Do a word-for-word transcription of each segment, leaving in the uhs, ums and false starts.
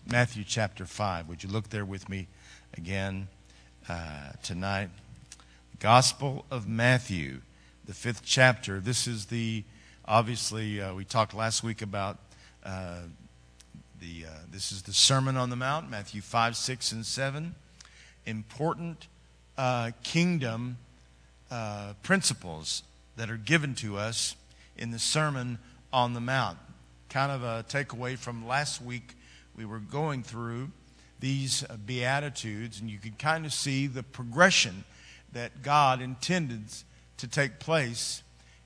Matthew chapter five. Would you look there with me again uh, tonight? Gospel of Matthew, the fifth chapter. This is the, obviously, uh, we talked last week about uh, the, uh, this is the Sermon on the Mount, Matthew five, six, and seven. Important uh, kingdom uh, principles that are given to us in the Sermon on the Mount. Kind of a takeaway from last week. We were going through these uh, Beatitudes, and you can kind of see the progression that God intended to take place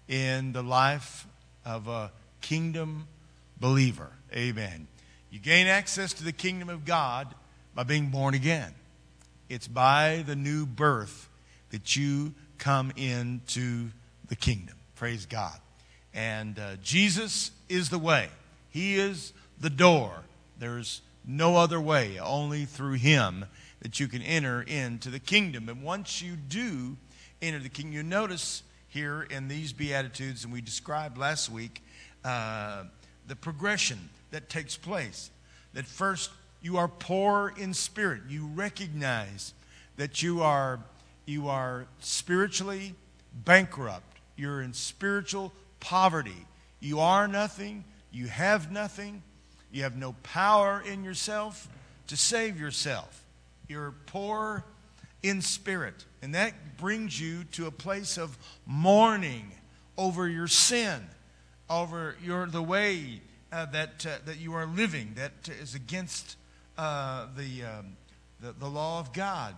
in the life of a kingdom believer. Amen. You gain access to the kingdom of God by being born again. It's by the new birth that you come into the kingdom. Praise God. And uh, Jesus is the way. He is the door. There's no other way, only through Him that you can enter into the kingdom. And once you do enter the kingdom, you notice here in these Beatitudes, and we described last week, uh, the progression that takes place. That first, you are poor in spirit. You recognize that you are, you are spiritually bankrupt. You're in spiritual poverty. You are nothing. You have nothing. You have no power in yourself to save yourself. You're poor in spirit. And that brings you to a place of mourning over your sin, over your the way uh, that uh, that you are living, that is against uh, the, um, the the law of God.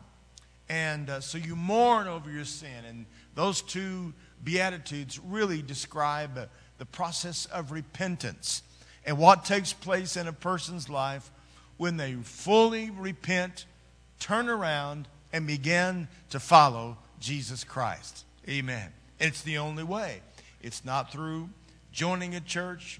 And uh, so you mourn over your sin. And those two Beatitudes really describe uh, the process of repentance and what takes place in a person's life when they fully repent, turn around, and begin to follow Jesus Christ. Amen. It's the only way. It's not through joining a church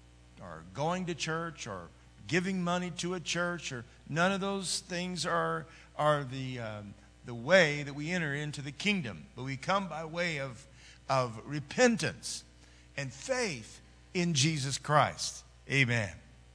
or going to church or giving money to a church, or none of those things are, are the, um, the way that we enter into the kingdom. But we come by way of, of repentance and faith in Jesus Christ. Amen.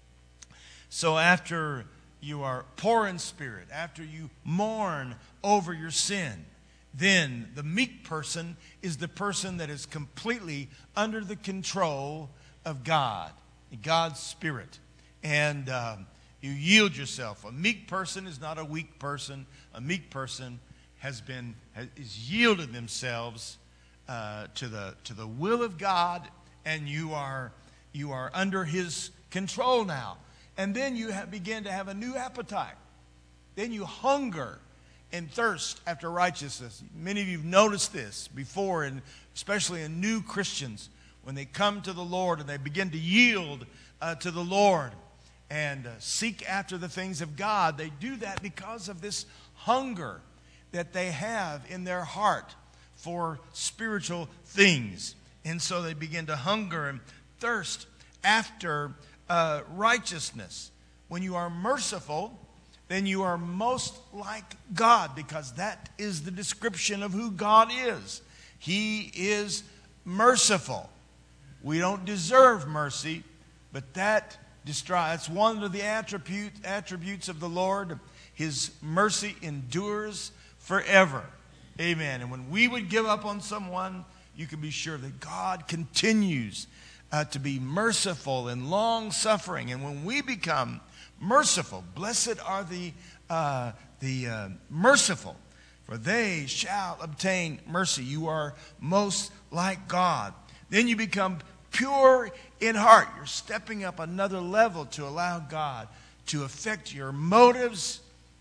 So after you are poor in spirit, after you mourn over your sin, then the meek person is the person that is completely under the control of God, God's Spirit. And um, you yield yourself. A meek person is not a weak person. A meek person has been has, is yielded themselves uh, to the to the will of God, and you are you are under His control now. And then you have, begin to have a new appetite. Then you hunger and thirst after righteousness. Many of you have noticed this before, and especially in new Christians, when they come to the Lord and they begin to yield uh, to the Lord and uh, seek after the things of God, they do that because of this hunger that they have in their heart for spiritual things. And so they begin to hunger and thirst after uh, righteousness. When you are merciful, then you are most like God, because that is the description of who God is. He is merciful. We don't deserve mercy, but that describes, it's one of the attribute, attributes of the Lord. His mercy endures forever. Amen. And when we would give up on someone, you can be sure that God continues uh, to be merciful and long-suffering. And when we become merciful, blessed are the, uh, the uh, merciful, for they shall obtain mercy. You are most like God. Then you become pure in heart. You're stepping up another level to allow God to affect your motives,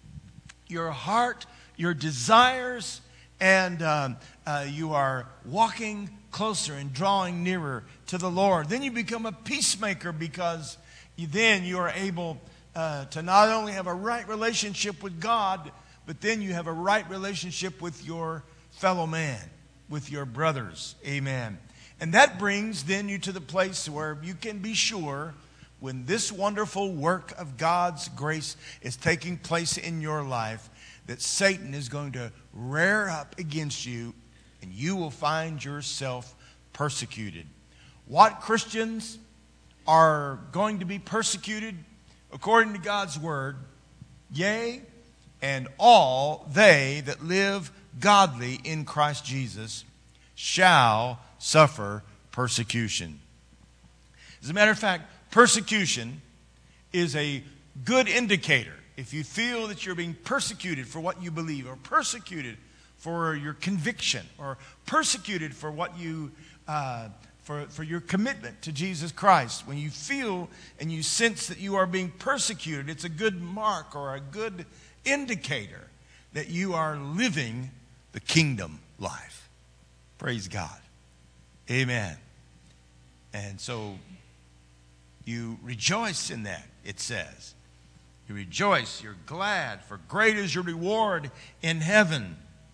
your heart, your desires, and um, uh, you are walking closer and drawing nearer to the Lord. Then you become a peacemaker, because you, then you are able uh, to not only have a right relationship with God, but then you have a right relationship with your fellow man, with your brothers. Amen. And that brings then you to the place where you can be sure, when this wonderful work of God's grace is taking place in your life, that Satan is going to rear up against you, and you will find yourself persecuted. What Christians are going to be persecuted according to God's word, yea, and all they that live godly in Christ Jesus shall suffer persecution. As a matter of fact, persecution is a good indicator. If you feel that you're being persecuted for what you believe, or persecuted for your conviction, or persecuted for what you uh, for, for your commitment to Jesus Christ, when you feel and you sense that you are being persecuted, it's a good mark or a good indicator that you are living the kingdom life. Praise God. Amen. And so you rejoice in that, it says. You rejoice, you're glad, for great is your reward in heaven.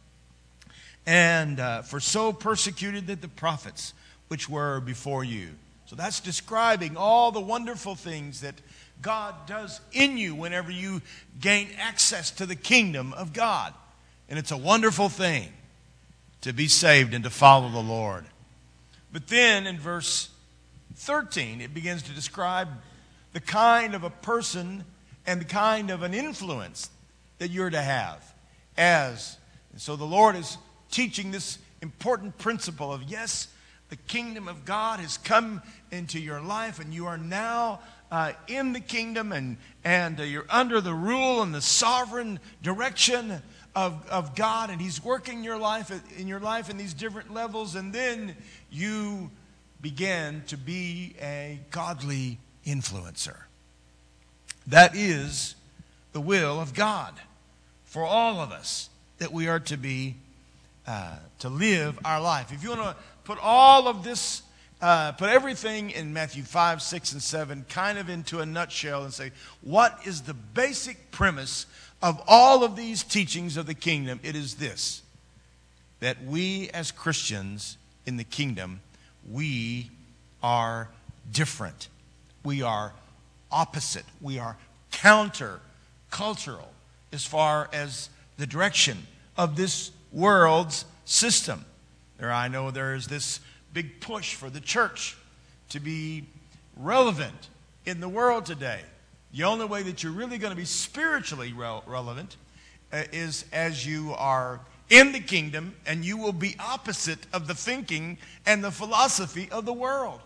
And uh, for so persecuted that the prophets which were before you. So that's describing all the wonderful things that God does in you whenever you gain access to the kingdom of God. And it's a wonderful thing to be saved and to follow the Lord. But then in verse thirteen, it begins to describe the kind of a person and the kind of an influence that you're to have as. And so the Lord is teaching this important principle of, yes, the kingdom of God has come into your life, and you are now uh, in the kingdom, and, and uh, you're under the rule and the sovereign direction of, of God, and He's working your life in your life in these different levels, and then you begin to be a godly influencer. That is the will of God for all of us, that we are to be, uh, to live our life. If you want to put all of this, uh, put everything in Matthew five, six, and seven kind of into a nutshell and say, what is the basic premise of all of these teachings of the kingdom? It is this, that we as Christians in the kingdom, we are different. We are opposite. We are counter-cultural as far as the direction of this world's system. There, I know there is this big push for the church to be relevant in the world today. The only way that you're really going to be spiritually re- relevant uh, is as you are in the kingdom, and you will be opposite of the thinking and the philosophy of the world.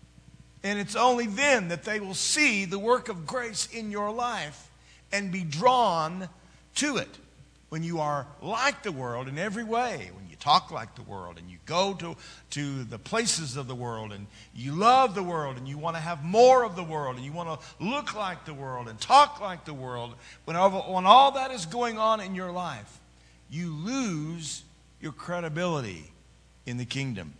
And it's only then that they will see the work of grace in your life and be drawn to it. When you are like the world in every way, when you talk like the world and you go to, to the places of the world and you love the world and you want to have more of the world and you want to look like the world and talk like the world, when all, when all that is going on in your life, you lose your credibility in the kingdom.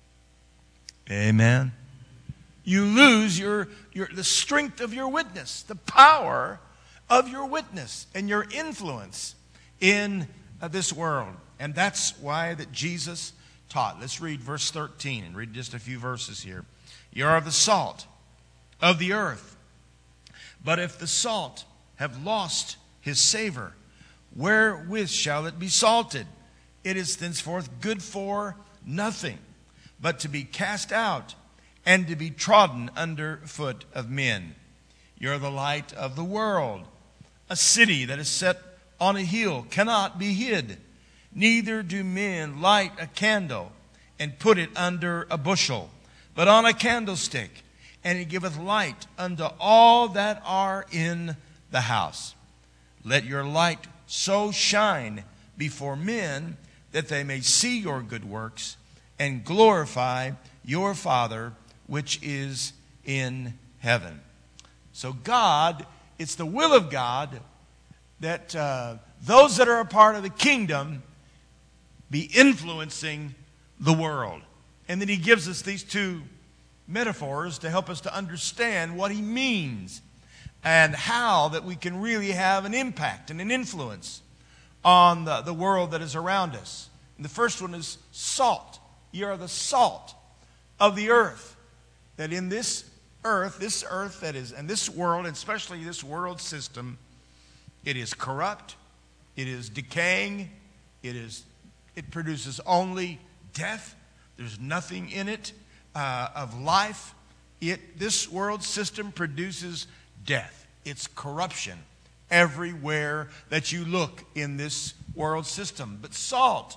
Amen. You lose your, your the strength of your witness, the power of your witness and your influence in uh, this world. And that's why that Jesus taught. Let's read verse thirteen and read just a few verses here. You are the salt of the earth. But if the salt have lost his savor, wherewith shall it be salted? It is thenceforth good for nothing, but to be cast out and to be trodden under foot of men. You are the light of the world. A city that is set on a hill cannot be hid. Neither do men light a candle and put it under a bushel, but on a candlestick, and it giveth light unto all that are in the house. Let your light so shine before men that they may see your good works and glorify your Father which is in heaven. So God, it's the will of God that uh, those that are a part of the kingdom be influencing the world. And then he gives us these two metaphors to help us to understand what he means and how that we can really have an impact and an influence on the, the world that is around us. And the first one is salt. You are the salt of the earth. That in this earth, this earth that is, and this world, and especially this world system, it is corrupt, it is decaying, it is, it produces only death. There's nothing in it uh, of life. It, this world system produces death. It's corruption everywhere that you look in this world system. But salt,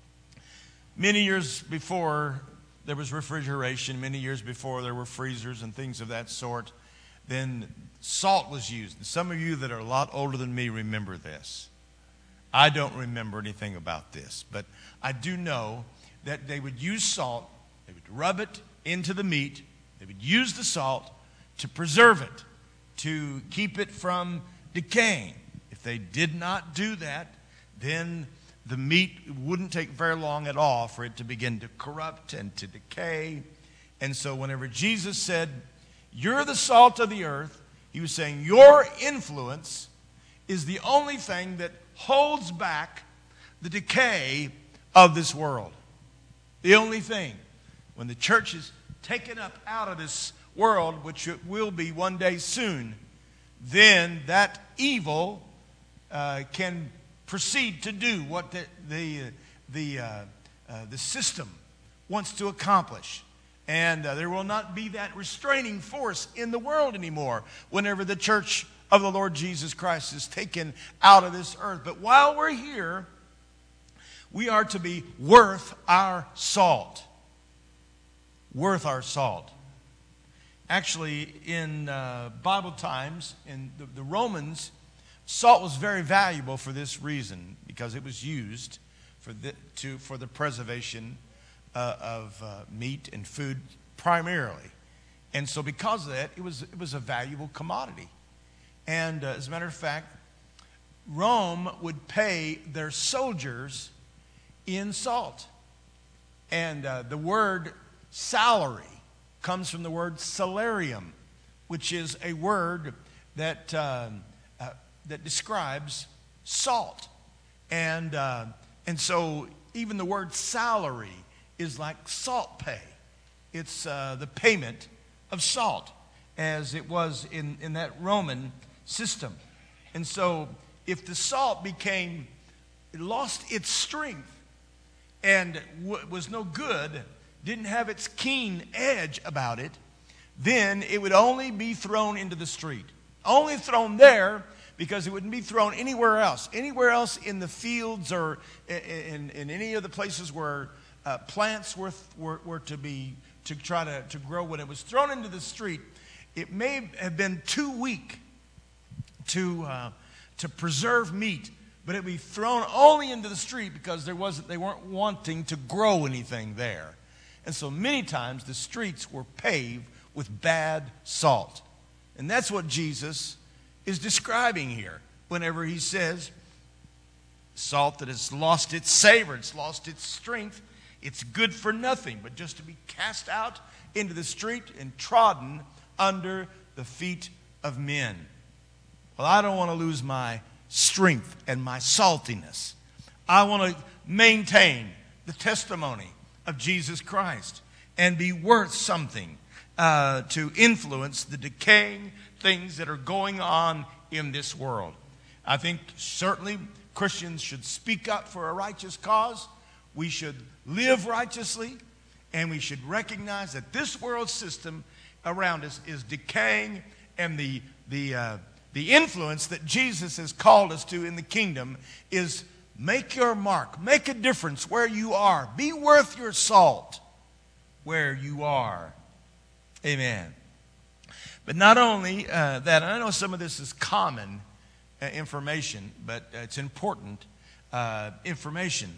many years before there was refrigeration, many years before there were freezers and things of that sort, then salt was used. And some of you that are a lot older than me remember this. I don't remember anything about this, but I do know that they would use salt, they would rub it into the meat, they would use the salt to preserve it, to keep it from decaying. If they did not do that, then the meat wouldn't take very long at all for it to begin to corrupt and to decay. And so whenever Jesus said, "You're the salt of the earth," he was saying your influence is the only thing that holds back the decay of this world. The only thing. When the church is taken up out of this world, which it will be one day soon, then that evil uh, can proceed to do what the the the, uh, uh, the system wants to accomplish. And uh, there will not be that restraining force in the world anymore whenever the church of the Lord Jesus Christ is taken out of this earth. But while we're here, we are to be worth our salt. Worth our salt. Actually, in uh, Bible times, in the, the Romans, salt was very valuable for this reason, because it was used for the, to, for the preservation uh, of uh, meat and food primarily. And so because of that, it was, it was a valuable commodity. And uh, as a matter of fact, Rome would pay their soldiers in salt. And uh, the word salary comes from the word salarium, which is a word that uh, uh, that describes salt. And uh, and so even the word salary is like salt pay. It's uh, the payment of salt, as it was in, in that Roman system. And so if the salt became, it lost its strength and w- was no good, didn't have its keen edge about it, then it would only be thrown into the street. Only thrown there, because it wouldn't be thrown anywhere else. Anywhere else in the fields or in, in, in any of the places where uh, plants were, were, were to be, to try to, to grow. When it was thrown into the street, it may have been too weak to, uh, to preserve meat, but it would be thrown only into the street because there wasn't, they weren't wanting to grow anything there. And so many times the streets were paved with bad salt. And that's what Jesus is describing here whenever he says salt that has lost its savor, it's lost its strength, it's good for nothing but just to be cast out into the street and trodden under the feet of men. Well, I don't want to lose my strength and my saltiness. I want to maintain the testimony of Jesus Christ and be worth something uh, to influence the decaying things that are going on in this world. I think certainly Christians should speak up for a righteous cause. We should live righteously, and we should recognize that this world system around us is decaying, and the the uh, the influence that Jesus has called us to in the kingdom is make your mark, make a difference where you are. Be worth your salt where you are. Amen. But not only uh, that, and I know some of this is common uh, information, but uh, it's important uh, information.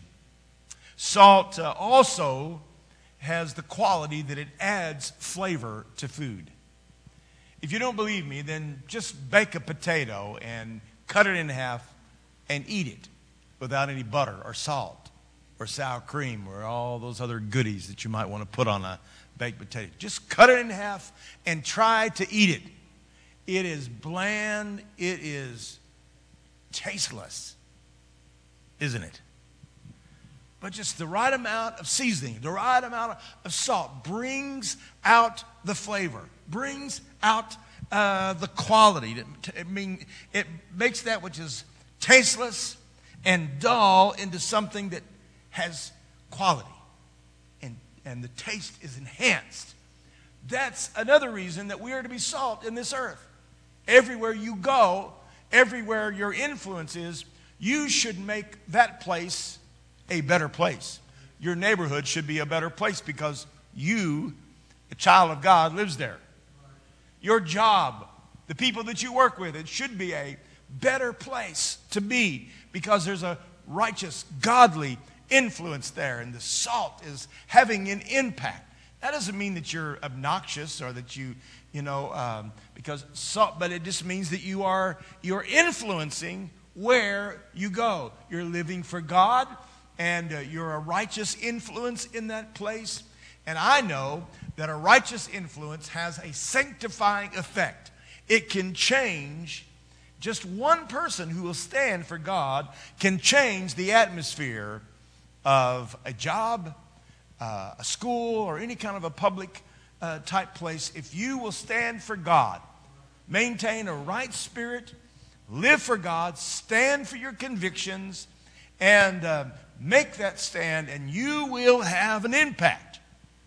Salt uh, also has the quality that it adds flavor to food. If you don't believe me, then just bake a potato and cut it in half and eat it without any butter or salt or sour cream or all those other goodies that you might want to put on a baked potato. Just cut it in half and try to eat it. It is bland. It is tasteless, isn't it? But just the right amount of seasoning, the right amount of salt brings out the flavor, brings out uh, the quality. It, mean, it makes that which is tasteless and dull into something that has quality. And, and the taste is enhanced. That's another reason that we are to be salt in this earth. Everywhere you go, everywhere your influence is, you should make that place a better place. Your neighborhood should be a better place because you, a child of God, lives there. Your job, the people that you work with, it should be a better place to be because there's a righteous, godly influence there, and the salt is having an impact. That doesn't mean that you're obnoxious or that you, you know, um, because salt, but it just means that you are you're influencing where you go. You're living for God, and uh, you're a righteous influence in that place. And I know that a righteous influence has a sanctifying effect. It can change. Just one person who will stand for God can change the atmosphere of a job, uh, a school, or any kind of a public uh, type place. If you will stand for God, maintain a right spirit, live for God, stand for your convictions, and uh, make that stand, and you will have an impact.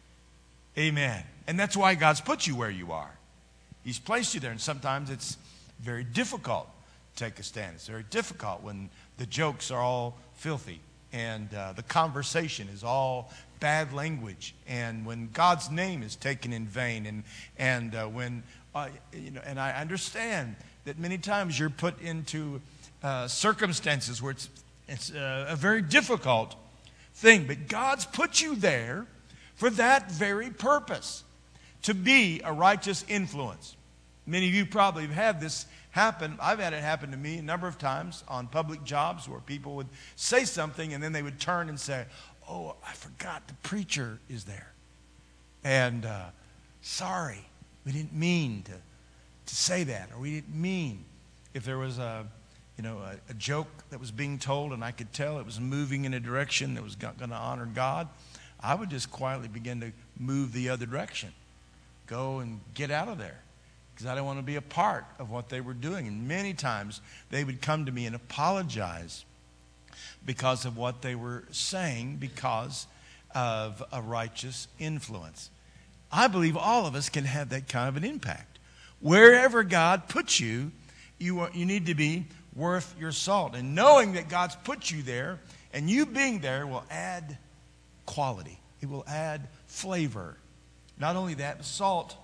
Amen. And that's why God's put you where you are. He's placed you there, and sometimes it's very difficult to take a stand. It's very difficult when the jokes are all filthy and uh, the conversation is all bad language, and when God's name is taken in vain, and and uh, when uh, you know, and I understand that many times you're put into uh, circumstances where it's it's uh, a very difficult thing, but God's put you there for that very purpose, to be a righteous influence. Many of you probably have had this happen. I've had it happen to me a number of times on public jobs where people would say something and then they would turn and say, "Oh, I forgot the preacher is there. And uh, sorry, we didn't mean to, to say that, or we didn't mean." If there was a, you know, a, a joke that was being told and I could tell it was moving in a direction that was going to honor God, I would just quietly begin to move the other direction. Go and get out of there, because I didn't want to be a part of what they were doing. And many times they would come to me and apologize because of what they were saying, because of a righteous influence. I believe all of us can have that kind of an impact. Wherever God puts you, you, are, you need to be worth your salt. And knowing that God's put you there, and you being there will add quality. It will add flavor. Not only that, but salt.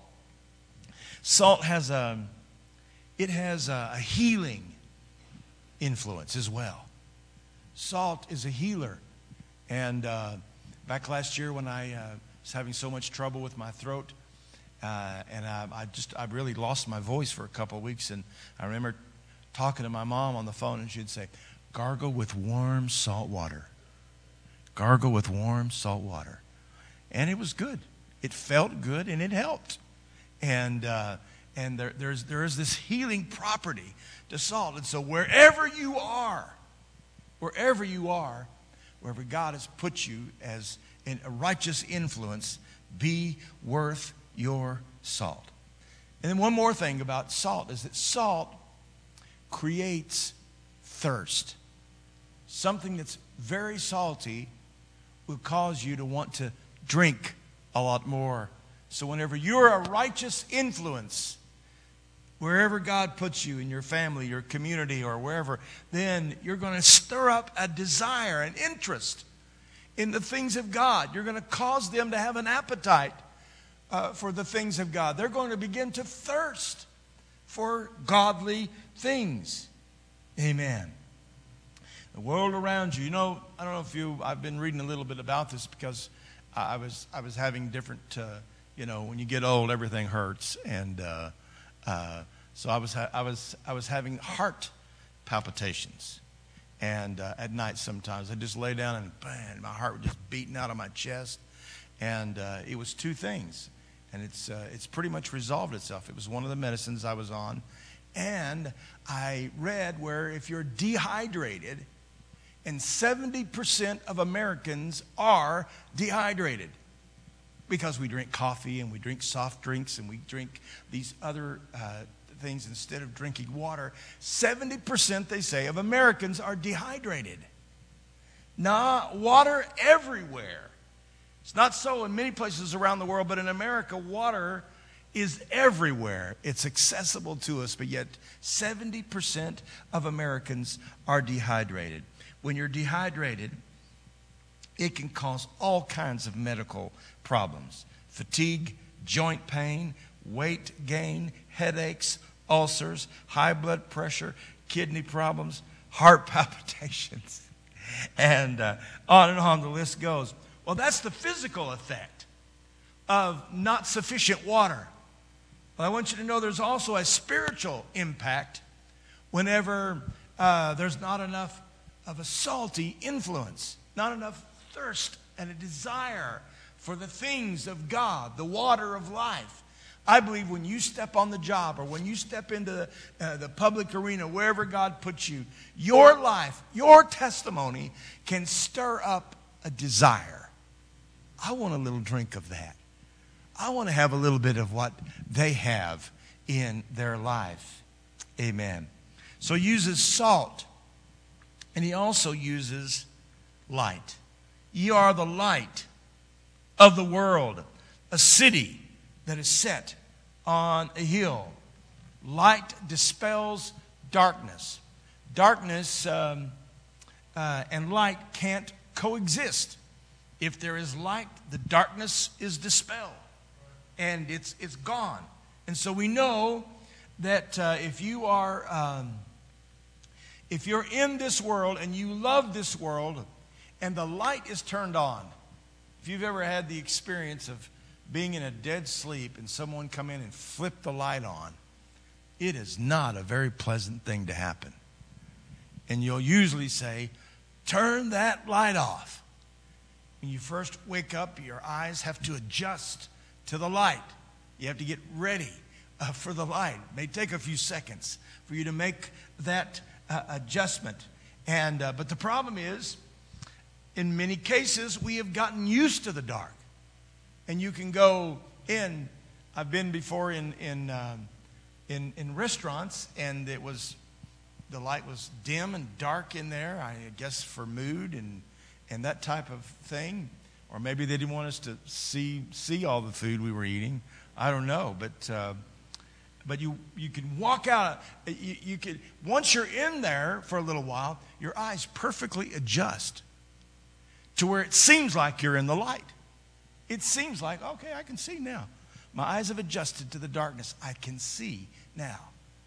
Salt has a, it has a, a healing influence as well. Salt is a healer. And uh, back last year when I uh, was having so much trouble with my throat, uh, and I, I just, I really lost my voice for a couple of weeks. And I remember talking to my mom on the phone, and she'd say, "Gargle with warm salt water. Gargle with warm salt water." And it was good. It felt good, and it helped. And uh, and there, there's there is this healing property to salt. And so wherever you are, wherever you are, wherever God has put you as in a righteous influence, be worth your salt. And then one more thing about salt is that salt creates thirst. Something that's very salty will cause you to want to drink a lot more. So whenever you're a righteous influence, wherever God puts you in your family, your community, or wherever, then you're going to stir up a desire, an interest in the things of God. You're going to cause them to have an appetite uh, for the things of God. They're going to begin to thirst for godly things. Amen. The world around you, you know, I don't know if you, I've been reading a little bit about this because I was I was having different, uh, you know, when you get old, everything hurts, and uh, uh, so I was ha- I was I was having heart palpitations, and uh, at night sometimes I just lay down and bang, my heart was just beating out of my chest, and uh, it was two things, and it's uh, it's pretty much resolved itself. It was one of the medicines I was on, and I read where if you're dehydrated. And seventy percent of Americans are dehydrated because we drink coffee and we drink soft drinks and we drink these other uh, things instead of drinking water. seventy percent, they say, of Americans are dehydrated. Nah, water everywhere. It's not so in many places around the world, but in America, water is everywhere. It's accessible to us, but yet seventy percent of Americans are dehydrated. When you're dehydrated, it can cause all kinds of medical problems. Fatigue, joint pain, weight gain, headaches, ulcers, high blood pressure, kidney problems, heart palpitations, and uh, on and on the list goes. Well, that's the physical effect of not sufficient water. But I want you to know there's also a spiritual impact whenever uh, there's not enough of a salty influence, not enough thirst and a desire for the things of God, the water of life. I believe when you step on the job or when you step into the, uh, the public arena, wherever God puts you, your life, your testimony can stir up a desire. I want a little drink of that. I want to have a little bit of what they have in their life. Amen. So he uses salt, and he also uses light. Ye are the light of the world, a city that is set on a hill. Light dispels darkness. Darkness um, uh, and light can't coexist. If there is light, the darkness is dispelled, and it's it's gone. And so we know that uh, if you are um, if you're in this world and you love this world, and the light is turned on. If you've ever had the experience of being in a dead sleep and someone come in and flip the light on, it is not a very pleasant thing to happen. And you'll usually say, turn that light off. When you first wake up, your eyes have to adjust to the light. You have to get ready uh, for the light. It may take a few seconds for you to make that uh, adjustment. And uh, but the problem is, in many cases, we have gotten used to the dark. And you can go in. I've been before in in um, in, in restaurants, and it was the light was dim and dark in there. I guess for mood and and that type of thing, or maybe they didn't want us to see see all the food we were eating. I don't know, but uh, but you you can walk out. You, you could once you're in there for a little while, your eyes perfectly adjust to where it seems like you're in the light. It seems like, okay, I can see now. My eyes have adjusted to the darkness. I can see now.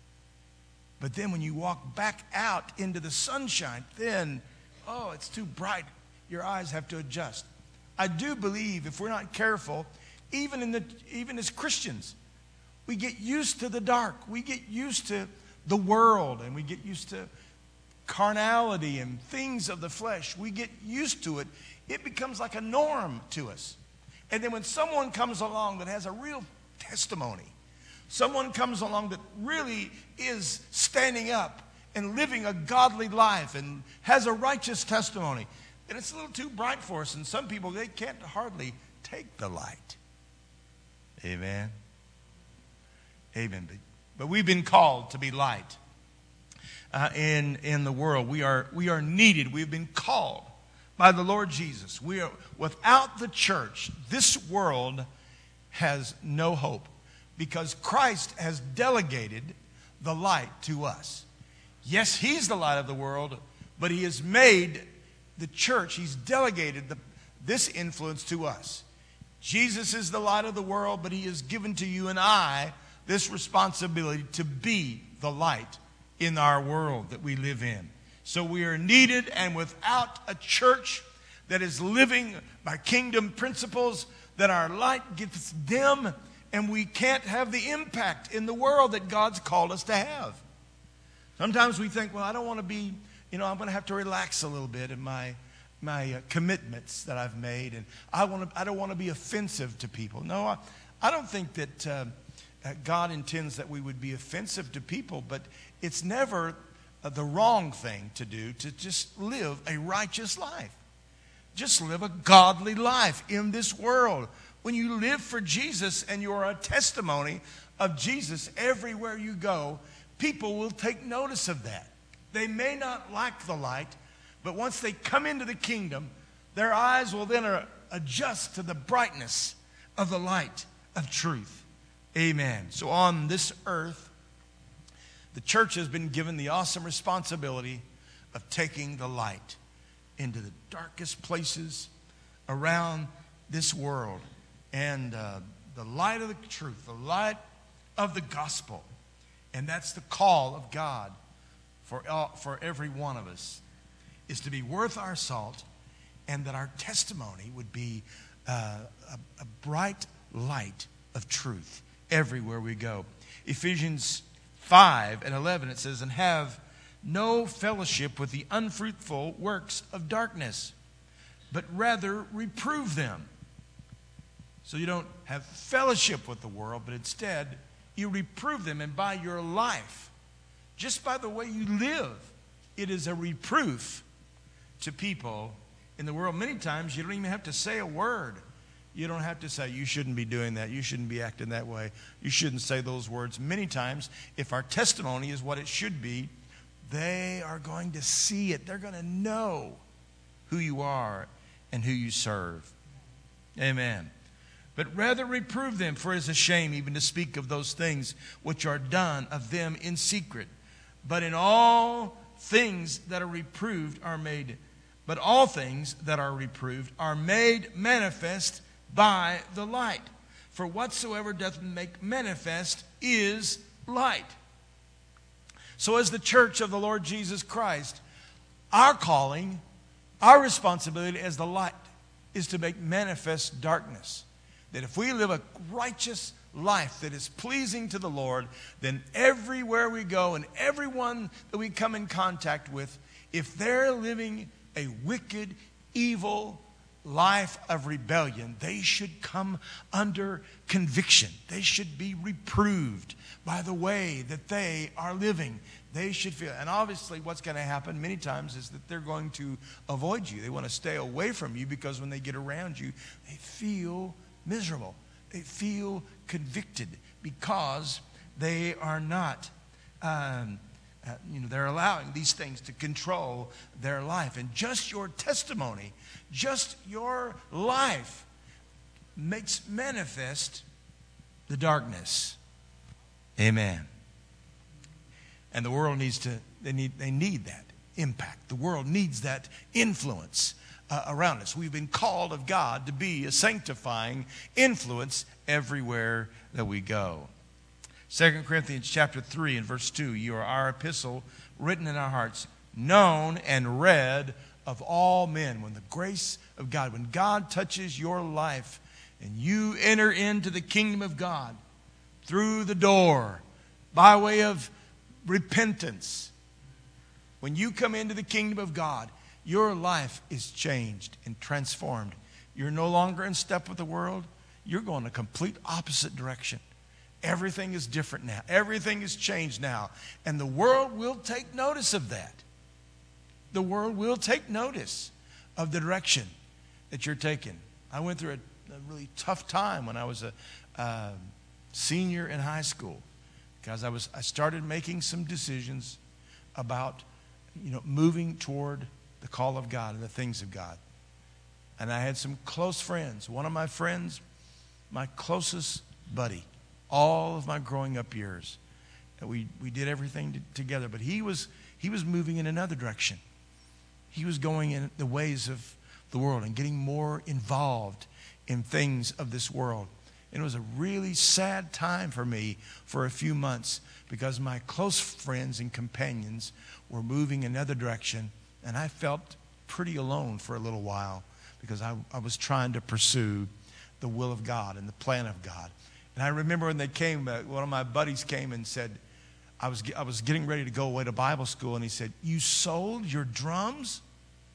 But then when you walk back out into the sunshine, then, oh, it's too bright. Your eyes have to adjust. I do believe if we're not careful, even in the even as Christians, we get used to the dark. We get used to the world, and we get used to carnality and things of the flesh. We get used to it. It becomes like a norm to us. And then when someone comes along that has a real testimony, someone comes along that really is standing up and living a godly life and has a righteous testimony, then it's a little too bright for us. And some people, they can't hardly take the light. Amen. Amen. But, but we've been called to be light. Uh, in in the world, we are we are needed. We've been called by the Lord Jesus. We are without the church, this world has no hope, because Christ has delegated the light to us. Yes, He's the light of the world, but He has made the church. He's delegated the, this influence to us. Jesus is the light of the world, but He has given to you and I this responsibility to be the light in our world that we live in. So we are needed, and without a church that is living by kingdom principles, that our light gets dim, and we can't have the impact in the world that God's called us to have. Sometimes we think, well, I don't want to be, you know, I'm going to have to relax a little bit in my my uh, commitments that I've made, and I want to, I don't want to be offensive to people. No, I, I don't think that uh, God intends that we would be offensive to people, but it's never uh, the wrong thing to do to just live a righteous life. Just live a godly life in this world. When you live for Jesus and you are a testimony of Jesus everywhere you go, people will take notice of that. They may not like the light, but once they come into the kingdom, their eyes will then adjust to the brightness of the light of truth. Amen. So on this earth, the church has been given the awesome responsibility of taking the light into the darkest places around this world. And uh, the light of the truth, the light of the gospel. And that's the call of God for, uh, for every one of us, is to be worth our salt, and that our testimony would be uh, a, a bright light of truth everywhere we go. Ephesians five and eleven, it says, and have no fellowship with the unfruitful works of darkness, but rather reprove them. So you don't have fellowship with the world, but instead you reprove them. And by your life, just by the way you live, it is a reproof to people in the world. Many times you don't even have to say a word. You don't have to say, you shouldn't be doing that. You shouldn't be acting that way. You shouldn't say those words. Many times, if our testimony is what it should be, they are going to see it. They're going to know who you are and who you serve. Amen. But rather reprove them, for it is a shame even to speak of those things which are done of them in secret. But in all things that are reproved are made, but all things that are reproved are made manifest by the light. For whatsoever doth make manifest is light. So as the church of the Lord Jesus Christ, our calling, our responsibility as the light is to make manifest darkness. That if we live a righteous life that is pleasing to the Lord, then everywhere we go and everyone that we come in contact with, if they're living a wicked, evil life of rebellion, they should come under conviction. They should be reproved by the way that they are living. They should feel, and obviously what's going to happen many times is that they're going to avoid you. They want to stay away from you because when they get around you, they feel miserable. They feel convicted because they are not um, Uh, you know, they're allowing these things to control their life. And just your testimony, just your life makes manifest the darkness. Amen. And the world needs to, they need, they need that impact. The world needs that influence uh, around us. We've been called of God to be a sanctifying influence everywhere that we go. Second Corinthians chapter three and verse two, you are our epistle written in our hearts, known and read of all men. When the grace of God, when God touches your life and you enter into the kingdom of God through the door by way of repentance, when you come into the kingdom of God, your life is changed and transformed. You're no longer in step with the world. You're going a complete opposite direction. Everything is different now. Everything is changed now. And the world will take notice of that. The world will take notice of the direction that you're taking. I went through a, a really tough time when I was a uh, senior in high school, because I was I started making some decisions about, you know, moving toward the call of God and the things of God. And I had some close friends. One of my friends, my closest buddy, all of my growing up years. And we, we did everything to, together. But he was he was moving in another direction. He was going in the ways of the world and getting more involved in things of this world. And it was a really sad time for me for a few months, because my close friends and companions were moving another direction. And I felt pretty alone for a little while, because I, I was trying to pursue the will of God and the plan of God. And I remember when they came, uh, one of my buddies came and said, I was I was getting ready to go away to Bible school, and he said, "You sold your drums?"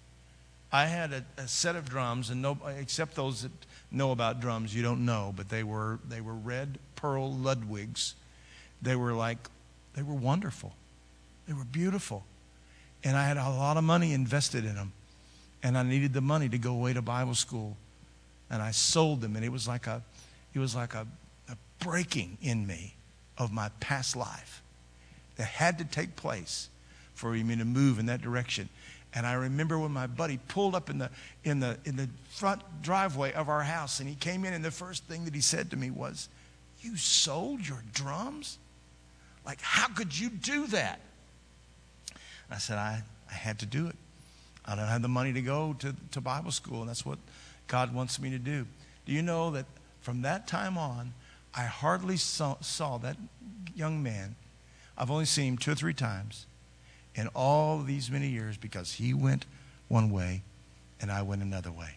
I had a, a set of drums, and no, except those that know about drums, you don't know, but they were they were red pearl Ludwigs. They were like, they were wonderful. They were beautiful. And I had a lot of money invested in them. And I needed the money to go away to Bible school. And I sold them, and it was like a it was like a a breaking in me of my past life that had to take place for me to move in that direction. And I remember when my buddy pulled up in the in the in the front driveway of our house, and he came in, and the first thing that he said to me was, You sold your drums? Like, how could you do that? I said, I, I had to do it. I don't have the money to go to, to Bible school, and that's what God wants me to do. Do you know that from that time on, I hardly saw, saw that young man. I've only seen him two or three times in all these many years because he went one way and I went another way.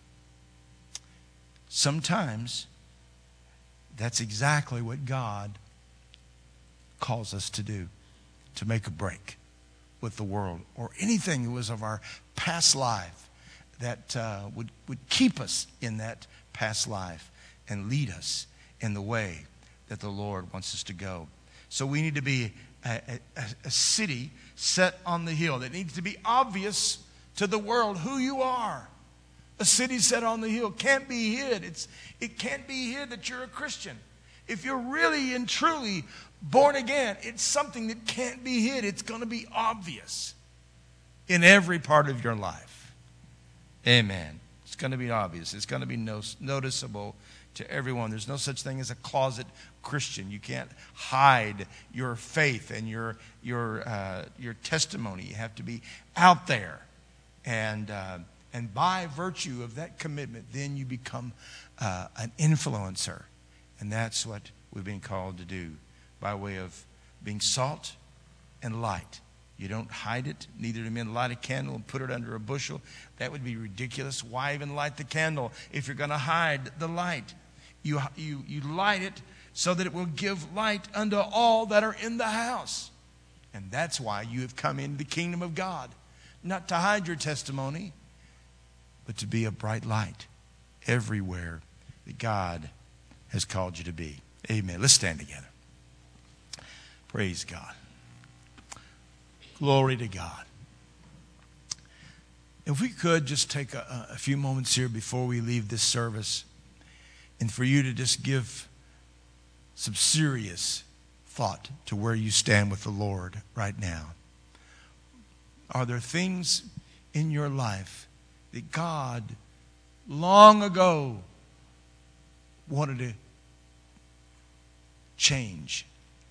Sometimes that's exactly what God calls us to do, to make a break with the world or anything that was of our past life that uh, would, would keep us in that past life and lead us in the way that the Lord wants us to go. So we need to be a, a, a city set on the hill. That needs to be obvious to the world who you are. A city set on the hill can't be hid. It's, it can't be hid that you're a Christian. If you're really and truly born again, it's something that can't be hid. It's going to be obvious in every part of your life. Amen. It's going to be obvious. It's going to be no, noticeable to everyone. There's no such thing as a closet Christian. You can't hide your faith and your your uh, your testimony. You have to be out there, and uh, and by virtue of that commitment, then you become uh, an influencer, and that's what we've been called to do by way of being salt and light. You don't hide it. Neither do men light a candle and put it under a bushel. That would be ridiculous. Why even light the candle if you're going to hide the light? You, you, you light it so that it will give light unto all that are in the house. And that's why you have come into the kingdom of God. Not to hide your testimony, but to be a bright light everywhere that God has called you to be. Amen. Let's stand together. Praise God. Glory to God. If we could just take a, a few moments here before we leave this service, and for you to just give some serious thought to where you stand with the Lord right now. Are there things in your life that God long ago wanted to change?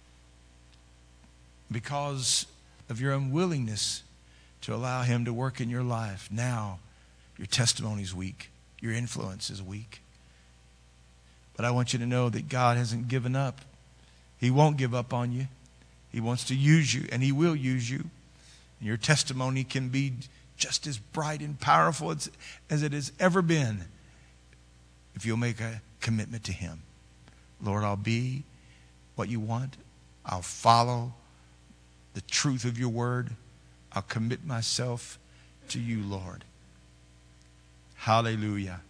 Because of your unwillingness to allow Him to work in your life, now your testimony is weak. Your influence is weak. But I want you to know that God hasn't given up. He won't give up on you. He wants to use you, and He will use you. And your testimony can be just as bright and powerful as, as it has ever been if you'll make a commitment to Him. Lord, I'll be what you want. I'll follow the truth of your word. I'll commit myself to you, Lord. Hallelujah.